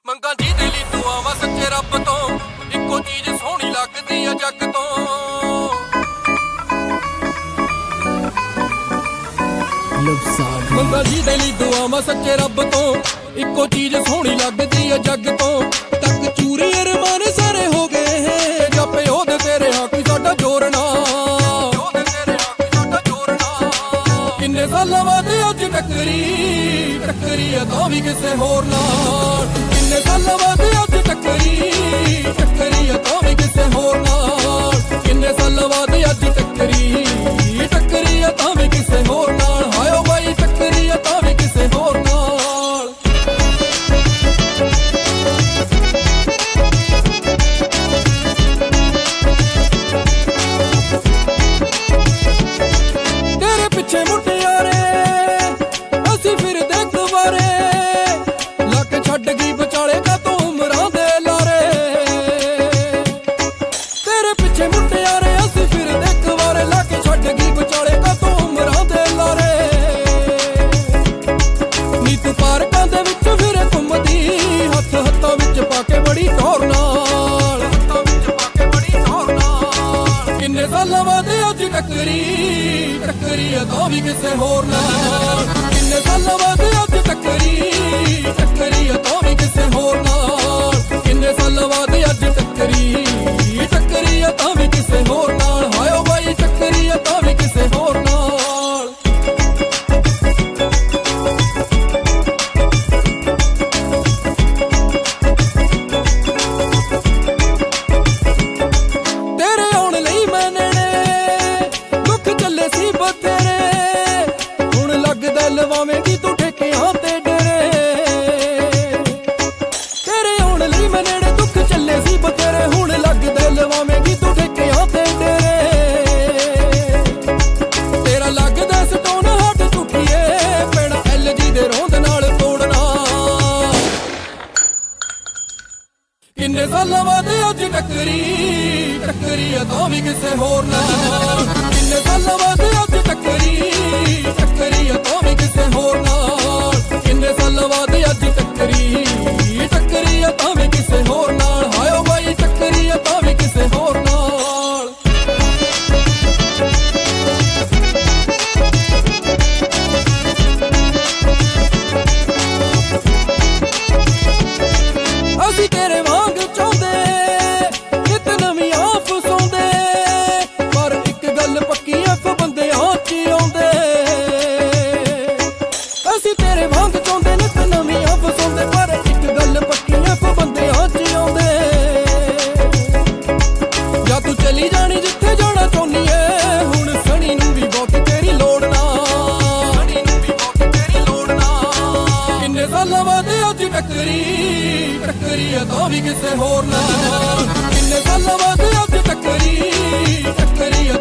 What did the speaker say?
ਮੰਗਾਂ ਜੀ ਦੇ ਲਈ ਦੁਆਵਾਂ ਸੱਚੇ ਰੱਬ ਤੋਂ, ਇੱਕੋ ਚੀਜ਼ ਸੋਹਣੀ ਲੱਗਦੀ ਆ ਜੱਗ ਤੋਂ। ਮੰਗਾਂ ਜੀ ਦੇ ਲਈ ਦੁਆਵਾਂ ਸੱਚੇ ਰੱਬ ਤੋਂ, ਇੱਕੋ ਚੀਜ਼ ਸੋਹਣੀ ਲੱਗਦੀ ਆ ਜੱਗ ਤੋਂ। ਤੱਕ ਚੂਰੀ ਅਰਮਾਨ ਸਾਰੇ ਹੋ ਗਏ, ਜਾਪੇ ਉਹਦੇ ਤੇਰੇ ਹਾਂ ਕੋਈ ਸਾਡਾ ਜੋਰ ਨਾ। ਕਿੰਨੇ ਸਾਲਾਂ ਬਾਅਦ ਅੱਜ ਟੱਕਰੀ ਆ ਤਾਂ ਵੀ ਕਿਸੇ ਹੋਰ ਨਾਲ। ਕਿੰਨੇ ਸਾਲਾਂ ਬਾਅਦ ਅੱਜ ਟੱਕਰੀ ਆ ਤਾਂ ਵੀ ਕਿਸੇ ਹੋਰ ਨਾਲ। ਕਿੰਨੇ ਸਾਲਾਂ ਬਾਅਦ ਅੱਜ ਟੱਕਰੀ ਆ ਤਾਂ ਵੀ ਕਿਸੇ ਹੋਰ ਨਾਲ। ਹਾਇਓ ਬਾਈ ਟੱਕਰੀ ਆ ਤਾਂ ਵੀ ਕਿਸੇ ਹੋਰ ਨਾਲ। ਤੇਰੇ ਪਿੱਛੇ ਮੁਟਿਆਰੇ ਅਸੀਂ ਫਿਰਦੇ ਕੁਵਾਰੇ, ਲੱਕ ਛੱਡ ਗਈ ਵਿਚਾਲੇ ਕਾ ਤੂੰ ਉਮਰਾਂ ਦੇ ਲਾਰੇ। ਤੇਰੇ ਪਿੱਛੇ ਮੁਟਿਆਰੇ ਅਸੀਂ ਫਿਰਦੇ ਕੁਵਾਰੇ, ਲੱਕ ਛੱਡ ਗਈ ਵਿਚਾਲੇ ਕਾ ਤੂੰ ਉਮਰਾਂ ਦੇ ਲਾਰੇ। ਨੀ ਤੂੰ ਪਾਰਕਾਂ ਦੇ ਵਿੱਚ ਫਿਰੇ ਘੁੰਮਦੀ, ਹੱਥਾਂ ਵਿੱਚ ਪਾ ਕੇ ਬੜੀ ਟੌਰ ਨਾਲ। ਕਿੰਨੇ ਸਾਲਾਂ ਬਾਅਦ ਅੱਜ ਟੱਕਰੀ ਆ ਤਾਂ ਵੀ ਕਿਸੇ ਹੋਰ ਨਾਲ। ਕਿੰਨੇ ਸਾਲਾਂ ਬਾਅਦ ਅੱਜ ਟੱਕਰੀ ਆ ਤਾਂ ਵੀ ਕਿਸੇ ਹੋਰ ਨਾਲ। ਕਿੰਨੇ ਸਾਲਾਂ ਬਾਅਦ ਅੱਜ ਟੱਕਰੀ ਆ ਤਾਂ ਵੀ ਕਿਸੇ ਹੋਰ ਨਾਲ। ਹਾਇਓ ਬਾਈ ਟੱਕਰੀ ਆ ਤਾਂ ਵੀ ਕਿਸੇ ਹੋਰ ਨਾਲ। ਤੇਰੇ ਆਉਣ ਲਈ ਮੈਂ ਨੇੜੇ ਦੁੱਖ ਚੱਲੇ ਸੀ ਬਥੇਰੇ, ਹੁਣ ਲੱਗਦਾ ਲਵਾਵੇਂਗੀ ਤੂੰ ਠੇਕਿਆਂ ਤੇ ਡੇਰੇ। ਤੇਰੇ ਆਉਣ ਲਈ ਮੈਂ ਨੇੜੇ ਦੁੱਖ ਚੱਲੇ ਸੀ ਬਥੇਰੇ, ਹੁਣ ਲੱਗਦਾ ਲਵਾਵੇਂਗੀ ਤੂੰ ਠੇਕਿਆਂ ਤੇ ਡੇਰੇ। ਤੇਰਾ ਲੱਗਦਾ ਸਟੋਨ ਹੱਟ ਝੂਠੀਏ, ਪੈਣਾ LG ਦੇ ਰੋਂਦ ਨਾਲ ਤੋੜਨਾ। ਕਿੰਨੇ ਸਾਲਾਂ ਬਾਅਦ ਅੱਜ ਟੱਕਰੀ ਆ ਤਾਂ ਵੀ ਕਿਸੇ ਹੋਰ ਨਾਲ। ਕਿੰਨੇ ਸਾਲਾਂ ਬਾਅਦ ਅੱਜ ਟੱਕਰੀ ਆ ਤਾਂ ਵੀ ਕਿਸੇ ਹੋਰ ਨਾਲ। ਕਿੰਨੇ ਸਾਲਾਂ ਬਾਅਦ ਅੱਜ ਟੱਕਰੀ ਆ ਤਾਂ ਵੀ ਕਿਸੇ ਹੋਰ ਨਾਲ। ਹਾਇਓ ਬਾਈ ਟੱਕਰੀ ਆ ਤਾਂ ਵੀ ਕਿਸੇ ਹੋਰ ਨਾਲ। ਅਸੀਂ ਤੇਰੇ ਵਾਂਗ ਚਾਹੁੰਦੇ ਨਿਤ ਨਵੀਆਂ ਫਸਾਉਂਦੇ, ਪਰ ਇੱਕ ਗੱਲ ਪੱਕੀ ਐ ਬੰਦਿਆਂ 'ਚ ਆਉਂਦੇ। ਅਸੀਂ ਤੇਰੇ ਵਾਂਗ ਚਾਹੁੰਦੇ ਨਿਤ ਨਵੀਆਂ ਫਸਾਉਂਦੇ, ਪਰ ਇੱਕ ਗੱਲ ਪੱਕੀ ਐ ਬੰਦਿਆਂ 'ਚ ਆਉਂਦੇ। ਜਾਂ ਤੂੰ ਚਲੀ ਜਾਣੀ ਜਿੱਥੇ ਜਾਣਾ ਚਾਹੁੰਦੀ ਏ, ਹੁਣ ਸਣੀ ਨੂੰ ਵੀ ਬਹੁਤ ਤੇਰੀ ਲੋੜ ਨਾ। ਕਿੰਨੇ ਸਾਲਾਂ ਬਾਅਦ ਅੱਜ ਟੱਕਰੀ ਆ ਤਾਂ ਵੀ ਕਿਸੇ ਹੋਰ ਨਾਲ। ਕਿੰਨੇ ਸਾਲਾਂ ਬਾਅਦ ਅੱਜ ਟੱਕਰੀ ਆ